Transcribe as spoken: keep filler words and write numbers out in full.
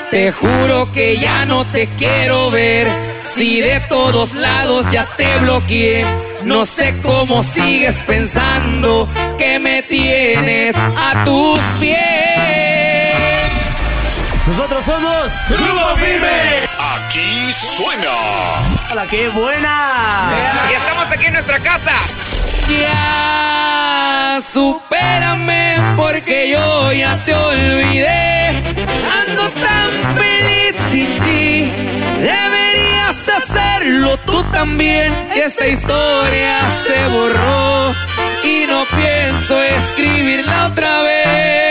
Te juro que ya no te quiero ver. Si de todos lados ya te bloqueé, no sé cómo sigues pensando que me tienes a tus pies. Nosotros somos Grupo Firme. Aquí suena. ¡Hola, qué buena! Y estamos aquí en nuestra casa. Ya, supérame porque yo ya te olvidé. Ando tan feliz sin ti. Deberías hacerlo tú también. Esta historia se borró y no pienso escribirla otra vez.